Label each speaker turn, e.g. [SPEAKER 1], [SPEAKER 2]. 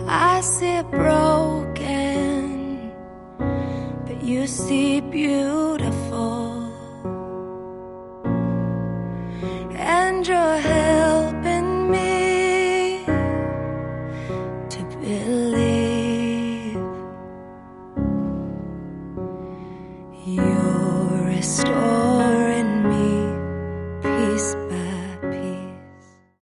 [SPEAKER 1] I see broken, but you see beautiful, and you're helping me to believe. You're restoring